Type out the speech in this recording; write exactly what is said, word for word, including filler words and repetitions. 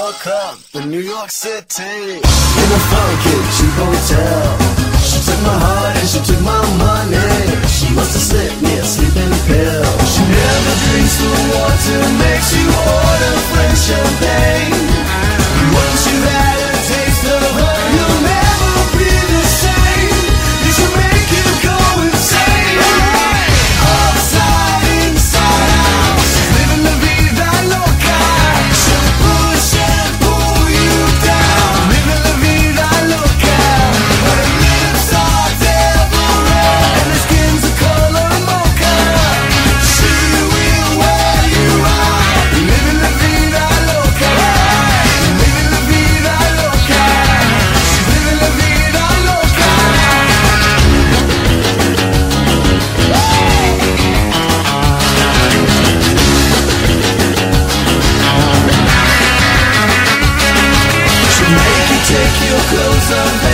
woke up in New York City in a funky cheap hotel. She took my heart and she took my money. She must have slipped me a sleeping pill. She never drinks the water, makes you order French champagne. Once you've had a taste of her, you'll never be the same. You should make you go insane. Upside, inside out, she's living la vida loca. She'll push and pull you down, living la vida loca. Her lips are devil red and her skin's the color mocha. She will wear you out, living la vida loca. Living la vida loca. She's living la vida loca. She'll make you take your clothes off